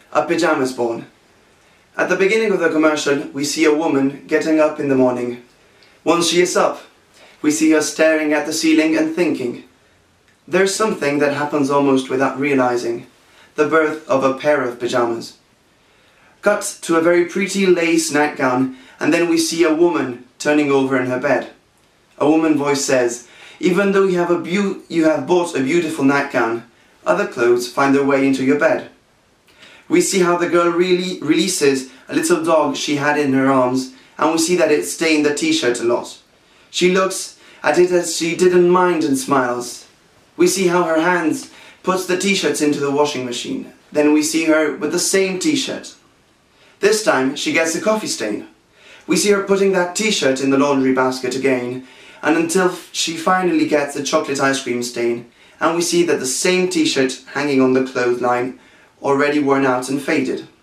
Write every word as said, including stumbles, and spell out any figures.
a pyjamas born. At the beginning of the commercial, we see a woman getting up in the morning. Once she is up, we see her staring at the ceiling and thinking. There's something that happens almost without realizing, the birth of a pair of pyjamas. Cut to a very pretty lace nightgown, and then we see a woman turning over in her bed. A woman voice says, even though you have, a beau you have bought a beautiful nightgown, other clothes find their way into your bed. We see how the girl really releases a little dog she had in her arms, and we see that it stained the t-shirt a lot. She looks at it as she didn't mind and smiles. We see how her hands puts the t-shirts into the washing machine. Then we see her with the same t-shirt. This time she gets a coffee stain. We see her putting that t-shirt in the laundry basket again, and until she finally gets a chocolate ice cream stain, and we see that the same t-shirt hanging on the clothesline, already worn out and faded.